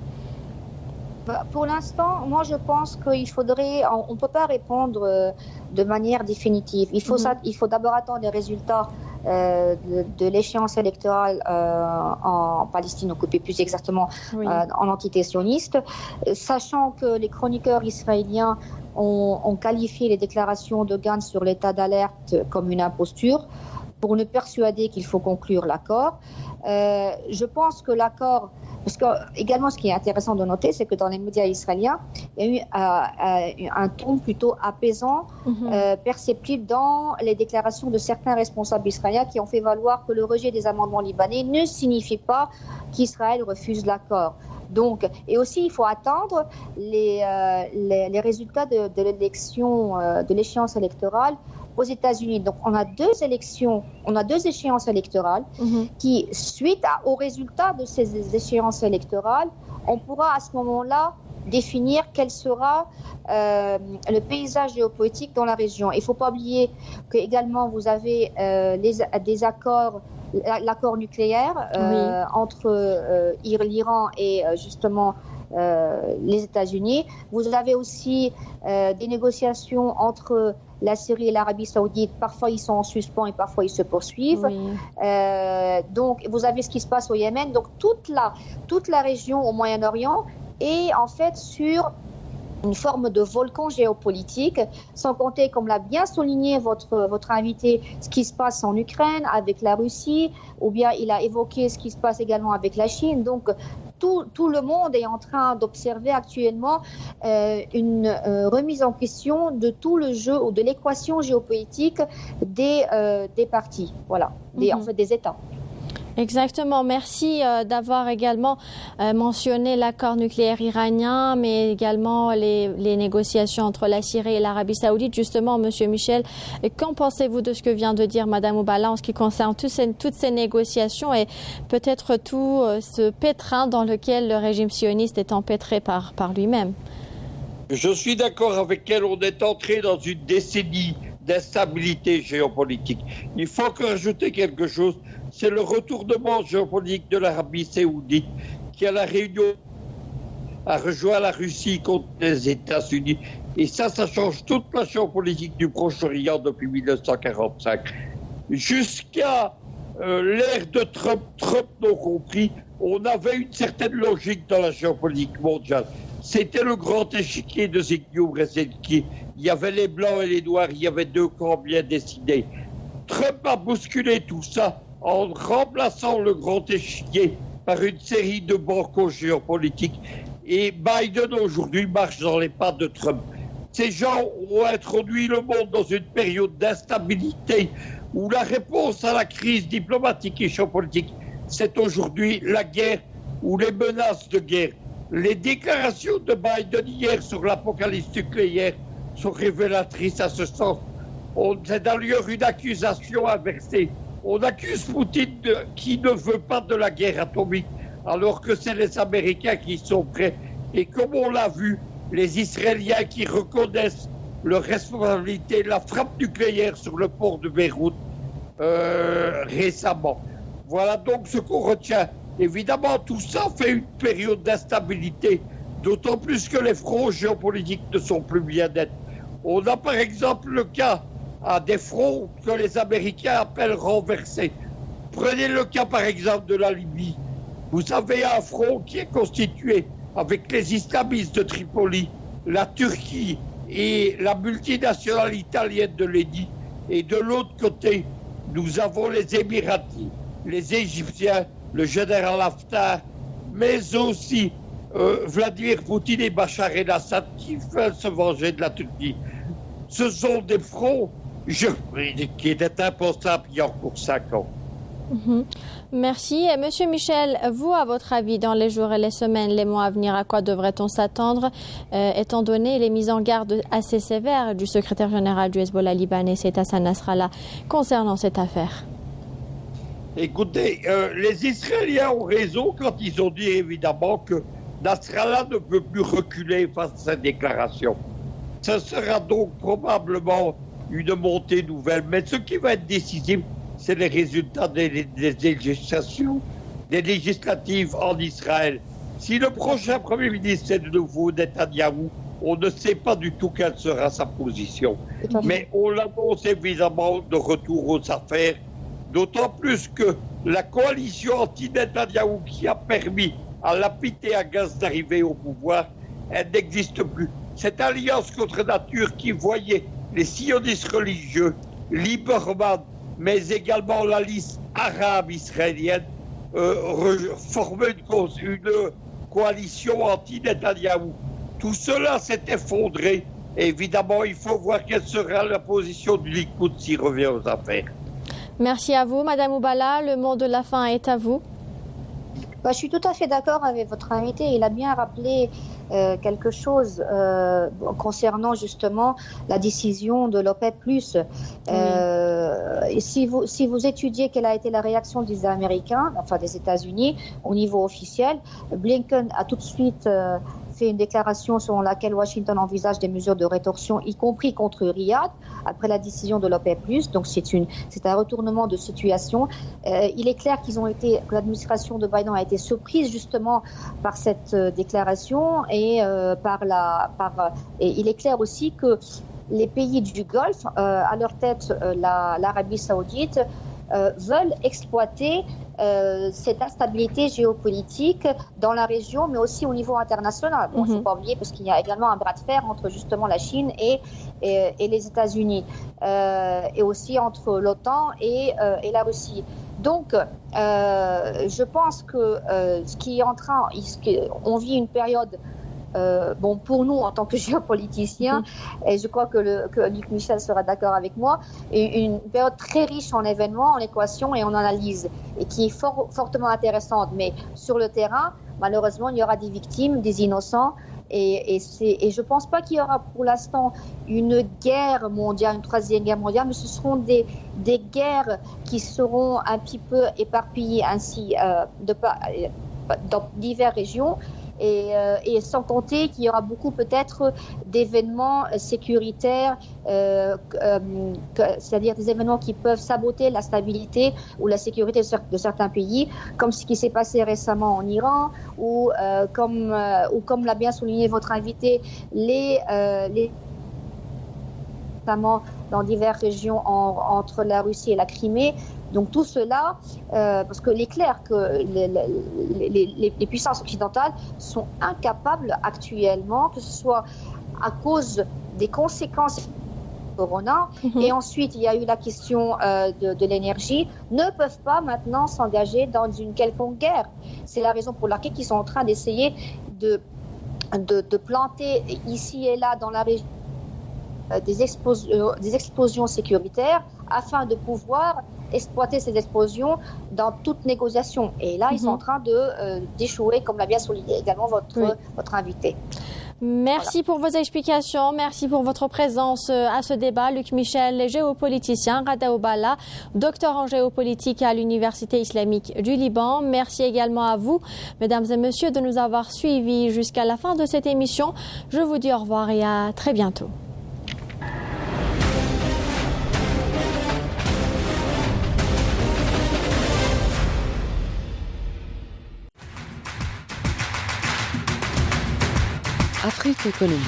Pour l'instant, moi je pense qu'il faudrait, on ne peut pas répondre euh, de manière définitive. Il faut, mm-hmm. il faut d'abord attendre les résultats euh, de, de l'échéance électorale euh, en Palestine occupée, plus exactement oui. euh, en entité sioniste, sachant que les chroniqueurs israéliens ont, ont qualifié les déclarations de Gantz sur l'état d'alerte comme une imposture pour nous persuader qu'il faut conclure l'accord. Euh, je pense que l'accord, parce que également ce qui est intéressant de noter, c'est que dans les médias israéliens, il y a eu euh, euh, un ton plutôt apaisant, mm-hmm. euh, perceptible dans les déclarations de certains responsables israéliens qui ont fait valoir que le rejet des amendements libanais ne signifie pas qu'Israël refuse l'accord. Donc, et aussi, il faut attendre les, euh, les, les résultats de, de l'élection, euh, de l'échéance électorale aux États-Unis. Donc, on a deux élections, on a deux échéances électorales mm-hmm. qui, suite à, aux résultats de ces échéances électorales, on pourra à ce moment-là définir quel sera euh, le paysage géopolitique dans la région. Il ne faut pas oublier que également vous avez euh, les, des accords, l'accord nucléaire euh, oui. entre euh, l'Iran et euh, justement euh, les États-Unis. Vous avez aussi euh, des négociations entre la Syrie et l'Arabie Saoudite. Parfois ils sont en suspens et parfois ils se poursuivent. Oui. Euh, donc vous avez ce qui se passe au Yémen. Donc toute la toute la région au Moyen-Orient est en fait sur une forme de volcan géopolitique, sans compter, comme l'a bien souligné votre, votre invité, ce qui se passe en Ukraine avec la Russie, ou bien il a évoqué ce qui se passe également avec la Chine. Donc, tout, tout le monde est en train d'observer actuellement euh, une euh, remise en question de tout le jeu ou de l'équation géopolitique des, euh, des partis, voilà, des, mm-hmm. en fait des États. Exactement. Merci euh, d'avoir également euh, mentionné l'accord nucléaire iranien, mais également les, les négociations entre la Syrie et l'Arabie Saoudite. Justement, Monsieur Michel, qu'en pensez-vous de ce que vient de dire Madame Oubala en ce qui concerne toutes ces, toutes ces négociations et peut-être tout euh, ce pétrin dans lequel le régime sioniste est empêtré par, par lui-même? Je suis d'accord avec elle. On est entré dans une décennie d'instabilité géopolitique. Il faut encore ajouter quelque chose. C'est le retournement géopolitique de l'Arabie Saoudite qui, à la réunion, a rejoint la Russie contre les États-Unis. Et ça, ça change toute la géopolitique du Proche-Orient depuis mille neuf cent quarante-cinq. Jusqu'à euh, l'ère de Trump, Trump non compris, on avait une certaine logique dans la géopolitique mondiale. C'était le grand échiquier de Zbigniew Brzezinski. Il y avait les Blancs et les Noirs, il y avait deux camps bien décidés. Trump a bousculé tout ça en remplaçant le grand échiquier par une série de bancos géopolitiques. Et Biden, aujourd'hui, marche dans les pas de Trump. Ces gens ont introduit le monde dans une période d'instabilité où la réponse à la crise diplomatique et géopolitique, c'est aujourd'hui la guerre ou les menaces de guerre. Les déclarations de Biden hier sur l'apocalypse nucléaire sont révélatrices à ce sens. C'est d'ailleurs une accusation inversée. On accuse Poutine de, qui ne veut pas de la guerre atomique, alors que c'est les Américains qui sont prêts. Et comme on l'a vu, les Israéliens qui reconnaissent leur responsabilité de la frappe nucléaire sur le port de Beyrouth euh, récemment. Voilà donc ce qu'on retient. Évidemment, tout ça fait une période d'instabilité, d'autant plus que les fronts géopolitiques ne sont plus bien nets. On a par exemple le cas à des fronts que les Américains appellent renversés. Prenez le cas par exemple de la Libye. Vous avez un front qui est constitué avec les islamistes de Tripoli, la Turquie et la multinationale italienne de l'Eni. Et de l'autre côté, nous avons les Émiratis, les Égyptiens, le général Haftar, mais aussi euh, Vladimir Poutine et Bachar el-Assad qui veulent se venger de la Turquie. Ce sont des fronts je, qui étaient impensables il y a encore cinq ans. Mmh. Merci. Et Monsieur Michel, vous, à votre avis, dans les jours et les semaines, les mois à venir, à quoi devrait-on s'attendre, euh, étant donné les mises en garde assez sévères du secrétaire général du Hezbollah libanais, c'est Hassan Nasrallah, concernant cette affaire? Écoutez, euh, les Israéliens ont raison quand ils ont dit évidemment que Nasrallah ne peut plus reculer face à cette déclaration. Ce sera donc probablement une montée nouvelle, mais ce qui va être décisif, c'est les résultats des, des législations, des législatives en Israël. Si le prochain Premier ministre est de nouveau Netanyahou, on ne sait pas du tout quelle sera sa position. Mais on l'annonce évidemment de retour aux affaires, d'autant plus que la coalition anti-Netanyahou qui a permis à Lapid et à Gantz d'arriver au pouvoir, elle n'existe plus. Cette alliance contre nature qui voyait les sionistes religieux, Lieberman, mais également la liste arabe israélienne, euh, former une, une coalition anti-Netanyahou. Tout cela s'est effondré. Et évidemment, il faut voir quelle sera la position du Likoud s'il revient aux affaires. Merci à vous, Madame Oubala. Le mot de la fin est à vous. Bah, je suis tout à fait d'accord avec votre invité. Il a bien rappelé euh, quelque chose euh, concernant justement la décision de l'OPEP plus. Euh, oui. si, vous, si vous étudiez quelle a été la réaction des Américains, enfin des États-Unis, au niveau officiel, Blinken a tout de suite euh, fait une déclaration selon laquelle Washington envisage des mesures de rétorsion, y compris contre Riyad, après la décision de l'OPEP plus. Donc c'est, une, c'est un retournement de situation. Euh, il est clair qu'ils ont été, que l'administration de Biden a été surprise justement par cette euh, déclaration et euh, par la, par, et il est clair aussi que les pays du Golfe, euh, à leur tête euh, la, l'Arabie Saoudite, euh, veulent exploiter euh, cette instabilité géopolitique dans la région, mais aussi au niveau international. Bon, il mm-hmm. ne faut pas oublier parce qu'il y a également un bras de fer entre justement la Chine et, et, et les États-Unis, euh, et aussi entre l'OTAN et, euh, et la Russie. Donc, euh, je pense que euh, ce qui est en train, on vit une période. Euh, bon, pour nous, en tant que géopoliticiens, mmh. et je crois que, le, que Luc Michel sera d'accord avec moi, et une période très riche en événements, en équations et en analyses, et qui est fort, fortement intéressante. Mais sur le terrain, malheureusement, il y aura des victimes, des innocents, et, et, c'est, et je ne pense pas qu'il y aura pour l'instant une guerre mondiale, une troisième guerre mondiale, mais ce seront des, des guerres qui seront un petit peu éparpillées ainsi euh, de, dans diverses régions. Et, euh, et sans compter qu'il y aura beaucoup peut-être d'événements sécuritaires, euh, euh, que, c'est-à-dire des événements qui peuvent saboter la stabilité ou la sécurité de, cer- de certains pays, comme ce qui s'est passé récemment en Iran, ou, euh, comme, euh, ou comme l'a bien souligné votre invité, les... Euh, les notamment dans diverses régions en, entre la Russie et la Crimée. Donc tout cela, euh, parce qu'il est clair que les, les, les, les puissances occidentales sont incapables actuellement, que ce soit à cause des conséquences du corona, mm-hmm. et ensuite il y a eu la question euh, de, de l'énergie, ne peuvent pas maintenant s'engager dans une quelconque guerre. C'est la raison pour laquelle ils sont en train d'essayer de, de, de planter ici et là dans la région Des, expos- euh, des explosions sécuritaires afin de pouvoir exploiter ces explosions dans toute négociation. Et là, mm-hmm. ils sont en train de, euh, d'échouer, comme l'a bien souligné également votre, oui. votre invité. Merci voilà. pour vos explications, merci pour votre présence à ce débat. Luc Michel, géopoliticien, Rada Oubala, docteur en géopolitique à l'Université islamique du Liban. Merci également à vous, mesdames et messieurs, de nous avoir suivis jusqu'à la fin de cette émission. Je vous dis au revoir et à très bientôt. Afrique économique.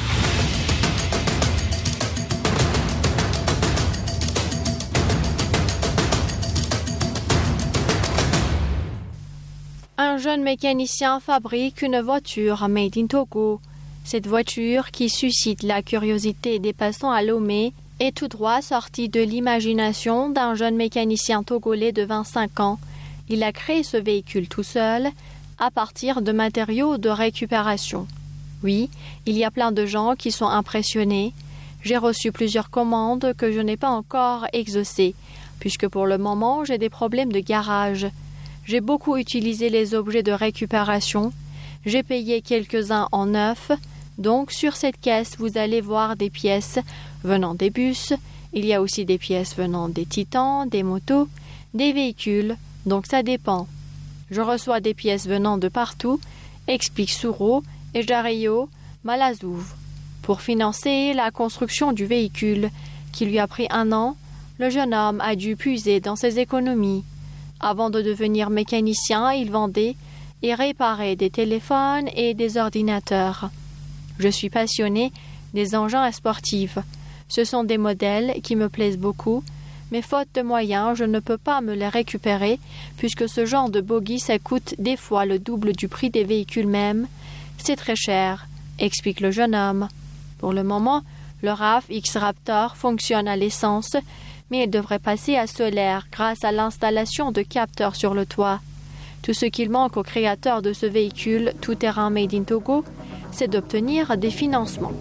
Un jeune mécanicien fabrique une voiture made in Togo. Cette voiture, qui suscite la curiosité des passants à Lomé, est tout droit sortie de l'imagination d'un jeune mécanicien togolais de vingt-cinq ans. Il a créé ce véhicule tout seul, à partir de matériaux de récupération. Oui, il y a plein de gens qui sont impressionnés. J'ai reçu plusieurs commandes que je n'ai pas encore exaucées, puisque pour le moment j'ai des problèmes de garage. J'ai beaucoup utilisé les objets de récupération. J'ai payé quelques-uns en neuf. Donc sur cette caisse, vous allez voir des pièces venant des bus. Il y a aussi des pièces venant des titans, des motos, des véhicules. Donc ça dépend. Je reçois des pièces venant de partout, explique Souro et Jario Malazouv. Pour financer la construction du véhicule, qui lui a pris un an, le jeune homme a dû puiser dans ses économies. Avant de devenir mécanicien, il vendait et réparait des téléphones et des ordinateurs. Je suis passionné des engins sportifs. Ce sont des modèles qui me plaisent beaucoup, mais faute de moyens, je ne peux pas me les récupérer, puisque ce genre de bogie, ça coûte des fois le double du prix des véhicules mêmes. C'est très cher, explique le jeune homme. Pour le moment, le R A V X-Raptor fonctionne à l'essence, mais il devrait passer à solaire grâce à l'installation de capteurs sur le toit. Tout ce qu'il manque aux créateurs de ce véhicule tout-terrain made in Togo, c'est d'obtenir des financements.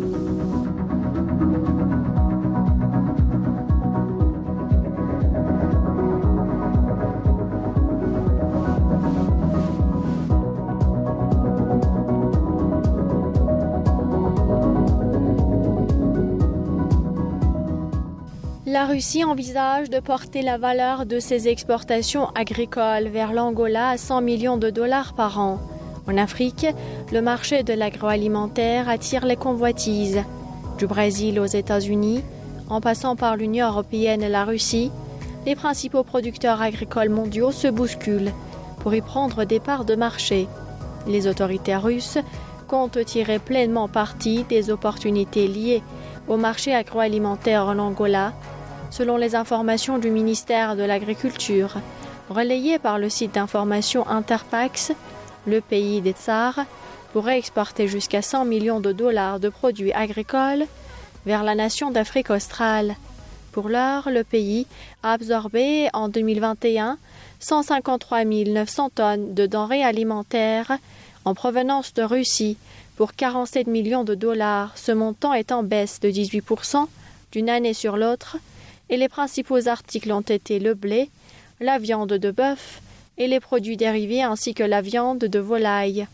La Russie envisage de porter la valeur de ses exportations agricoles vers l'Angola à cent millions de dollars par an. En Afrique, le marché de l'agroalimentaire attire les convoitises. Du Brésil aux États-Unis, en passant par l'Union européenne et la Russie, les principaux producteurs agricoles mondiaux se bousculent pour y prendre des parts de marché. Les autorités russes comptent tirer pleinement parti des opportunités liées au marché agroalimentaire en Angola, selon les informations du ministère de l'Agriculture, relayées par le site d'information Interpax. Le pays des Tsars pourrait exporter jusqu'à cent millions de dollars de produits agricoles vers la nation d'Afrique australe. Pour l'heure, le pays a absorbé en deux mille vingt et un cent cinquante-trois mille neuf cents tonnes de denrées alimentaires en provenance de Russie pour quarante-sept millions de dollars. Ce montant est en baisse de dix-huit pour cent d'une année sur l'autre, et les principaux articles ont été le blé, la viande de bœuf et les produits dérivés ainsi que la viande de volaille.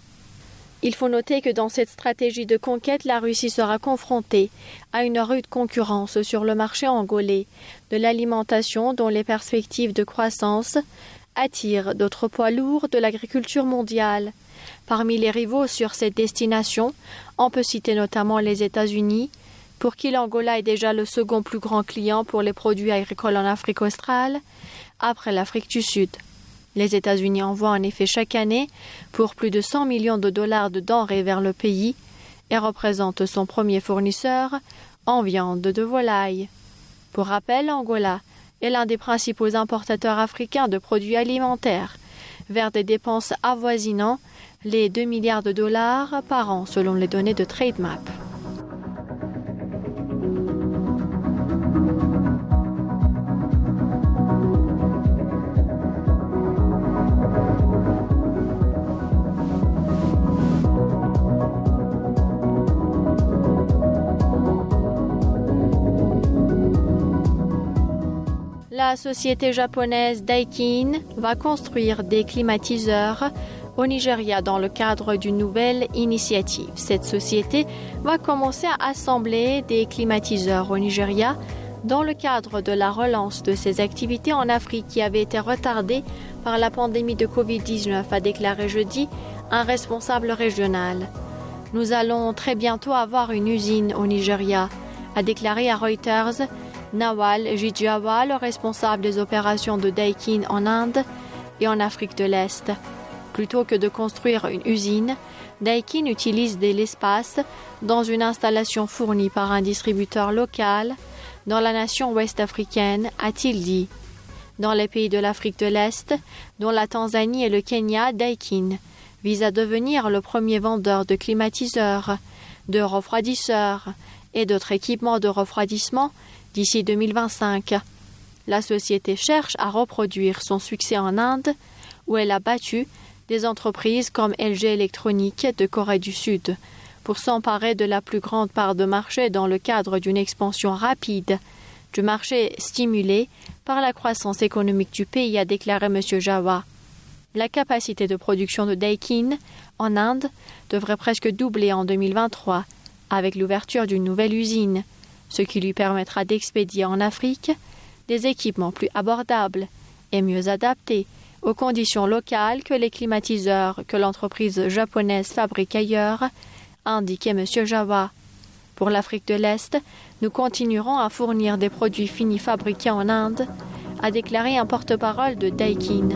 Il faut noter que dans cette stratégie de conquête, la Russie sera confrontée à une rude concurrence sur le marché angolais de l'alimentation dont les perspectives de croissance attirent d'autres poids lourds de l'agriculture mondiale. Parmi les rivaux sur cette destination, on peut citer notamment les États-Unis, pour qui l'Angola est déjà le second plus grand client pour les produits agricoles en Afrique australe, après l'Afrique du Sud. Les États-Unis envoient en effet chaque année pour plus de cent millions de dollars de denrées vers le pays et représentent son premier fournisseur en viande de volaille. Pour rappel, l'Angola est l'un des principaux importateurs africains de produits alimentaires, vers des dépenses avoisinant les deux milliards de dollars par an selon les données de Trademap. La société japonaise Daikin va construire des climatiseurs au Nigeria dans le cadre d'une nouvelle initiative. Cette société va commencer à assembler des climatiseurs au Nigeria dans le cadre de la relance de ses activités en Afrique qui avait été retardée par la pandémie de covid dix-neuf, a déclaré jeudi un responsable régional. Nous allons très bientôt avoir une usine au Nigeria, a déclaré à Reuters Nawal Jijawa, le responsable des opérations de Daikin en Inde et en Afrique de l'Est. Plutôt que de construire une usine, Daikin utilise de l'espace dans une installation fournie par un distributeur local dans la nation ouest-africaine, a-t-il dit. Dans les pays de l'Afrique de l'Est, dont la Tanzanie et le Kenya, Daikin vise à devenir le premier vendeur de climatiseurs, de refroidisseurs et d'autres équipements de refroidissement d'ici deux mille vingt-cinq. La société cherche à reproduire son succès en Inde, où elle a battu des entreprises comme L G Electronics de Corée du Sud, pour s'emparer de la plus grande part de marché dans le cadre d'une expansion rapide du marché stimulé par la croissance économique du pays, a déclaré M. Jawa. La capacité de production de Daikin en Inde devrait presque doubler en deux mille vingt-trois avec l'ouverture d'une nouvelle usine, ce qui lui permettra d'expédier en Afrique des équipements plus abordables et mieux adaptés aux conditions locales que les climatiseurs que l'entreprise japonaise fabrique ailleurs, a indiqué M. Jawa. Pour l'Afrique de l'Est, nous continuerons à fournir des produits finis fabriqués en Inde, a déclaré un porte-parole de Daikin.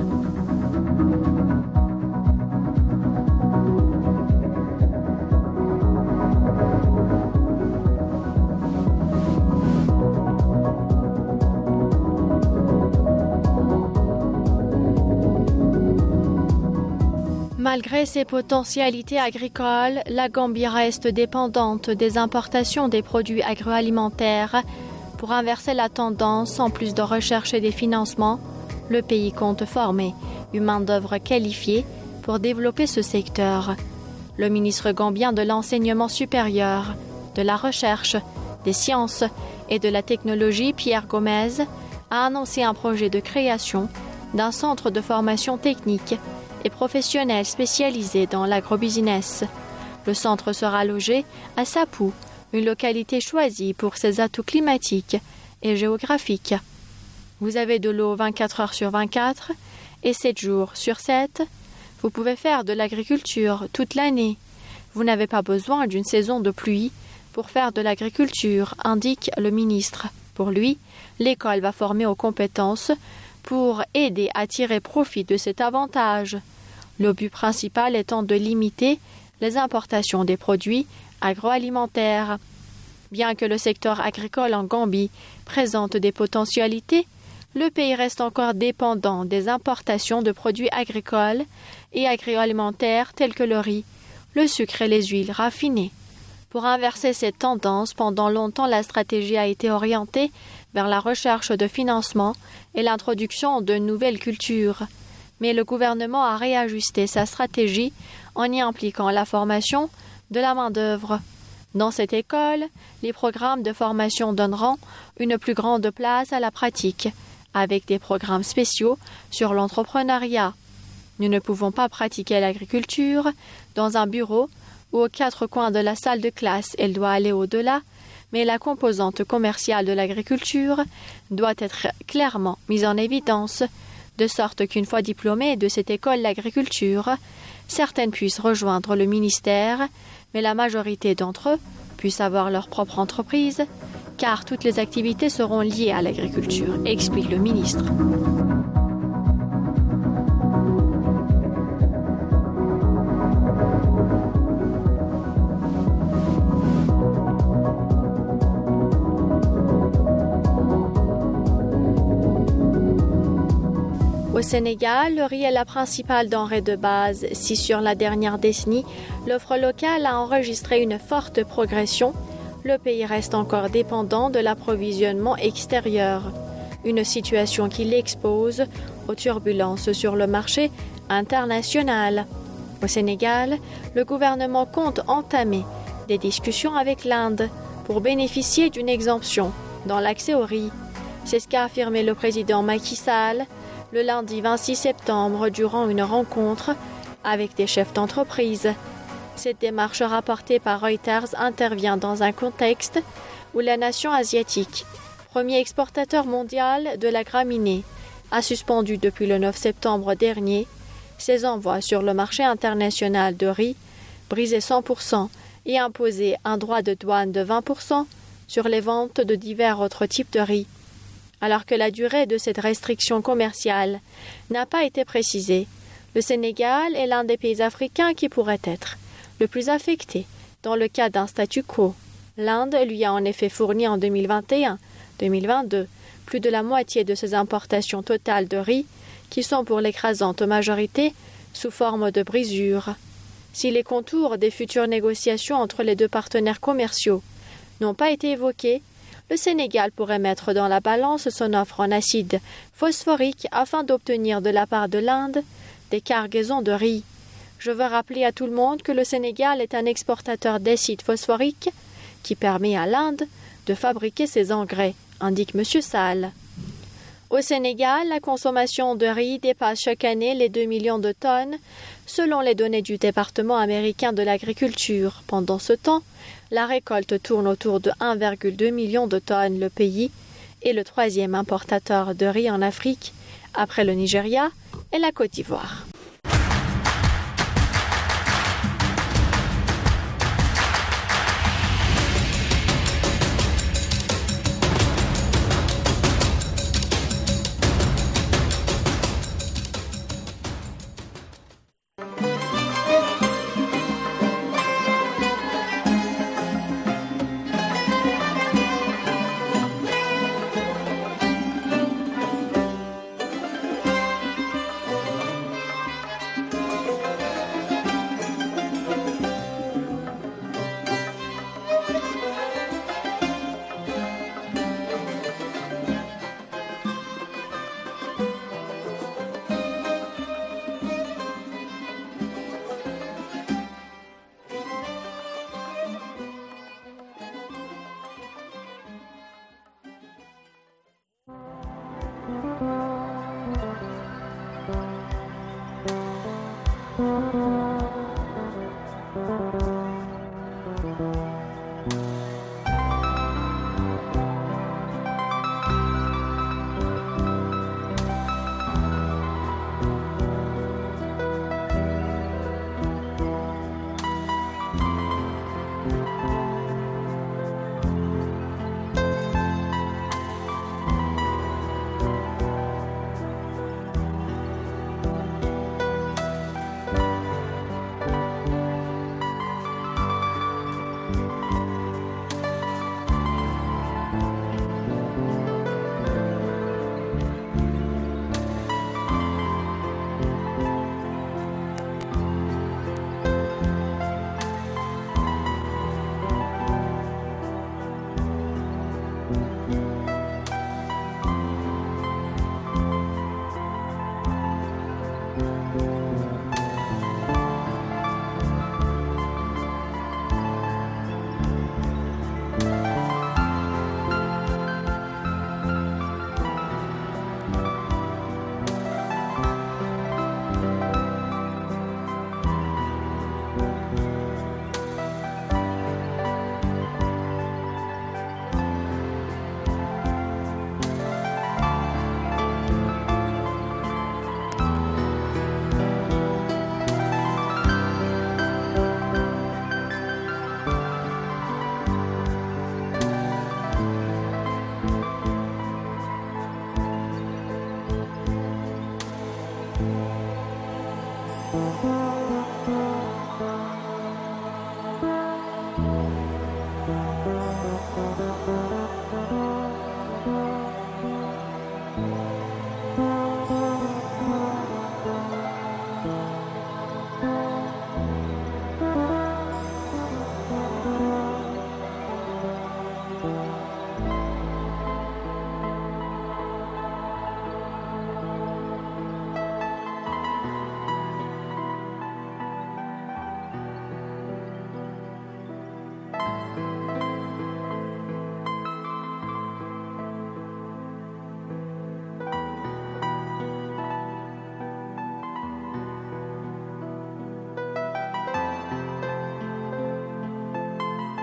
Malgré ses potentialités agricoles, la Gambie reste dépendante des importations des produits agroalimentaires. Pour inverser la tendance, en plus de rechercher des financements, le pays compte former une main-d'œuvre qualifiée pour développer ce secteur. Le ministre gambien de l'Enseignement supérieur, de la Recherche, des Sciences et de la Technologie, Pierre Gomez, a annoncé un projet de création d'un centre de formation technique et professionnels spécialisés dans l'agrobusiness. Le centre sera logé à Sapou, une localité choisie pour ses atouts climatiques et géographiques. Vous avez de l'eau vingt-quatre heures sur vingt-quatre et sept jours sur sept. Vous pouvez faire de l'agriculture toute l'année. Vous n'avez pas besoin d'une saison de pluie pour faire de l'agriculture, indique le ministre. Pour lui, l'école va former aux compétences pour aider à tirer profit de cet avantage. Le but principal étant de limiter les importations des produits agroalimentaires. Bien que le secteur agricole en Gambie présente des potentialités, le pays reste encore dépendant des importations de produits agricoles et agroalimentaires tels que le riz, le sucre et les huiles raffinées. Pour inverser cette tendance, pendant longtemps la stratégie a été orientée vers la recherche de financement et l'introduction de nouvelles cultures. Mais le gouvernement a réajusté sa stratégie en y impliquant la formation de la main-d'œuvre. Dans cette école, les programmes de formation donneront une plus grande place à la pratique, avec des programmes spéciaux sur l'entrepreneuriat. Nous ne pouvons pas pratiquer l'agriculture dans un bureau ou aux quatre coins de la salle de classe. Elle doit aller au-delà, mais la composante commerciale de l'agriculture doit être clairement mise en évidence, de sorte qu'une fois diplômées de cette école d'agriculture, certaines puissent rejoindre le ministère, mais la majorité d'entre eux puissent avoir leur propre entreprise, car toutes les activités seront liées à l'agriculture, explique le ministre. Au Sénégal, le riz est la principale denrée de base. Si sur la dernière décennie, l'offre locale a enregistré une forte progression, le pays reste encore dépendant de l'approvisionnement extérieur. Une situation qui l'expose aux turbulences sur le marché international. Au Sénégal, le gouvernement compte entamer des discussions avec l'Inde pour bénéficier d'une exemption dans l'accès au riz. C'est ce qu'a affirmé le président Macky Sall le lundi vingt-six septembre durant une rencontre avec des chefs d'entreprise. Cette démarche rapportée par Reuters intervient dans un contexte où la nation asiatique, premier exportateur mondial de la graminée, a suspendu depuis le neuf septembre dernier ses envois sur le marché international de riz, brisé cent pour cent et imposé un droit de douane de vingt pour cent sur les ventes de divers autres types de riz. Alors que la durée de cette restriction commerciale n'a pas été précisée, le Sénégal est l'un des pays africains qui pourrait être le plus affecté dans le cas d'un statu quo. L'Inde lui a en effet fourni en deux mille vingt et un deux mille vingt-deux plus de la moitié de ses importations totales de riz, qui sont pour l'écrasante majorité sous forme de brisures. Si les contours des futures négociations entre les deux partenaires commerciaux n'ont pas été évoqués, le Sénégal pourrait mettre dans la balance son offre en acide phosphorique afin d'obtenir de la part de l'Inde des cargaisons de riz. Je veux rappeler à tout le monde que le Sénégal est un exportateur d'acide phosphorique qui permet à l'Inde de fabriquer ses engrais, indique M. Sall. Au Sénégal, la consommation de riz dépasse chaque année les deux millions de tonnes, selon les données du département américain de l'agriculture. Pendant ce temps, la récolte tourne autour de un virgule deux million de tonnes. Le pays est le troisième importateur de riz en Afrique, après le Nigeria et la Côte d'Ivoire. Thank you.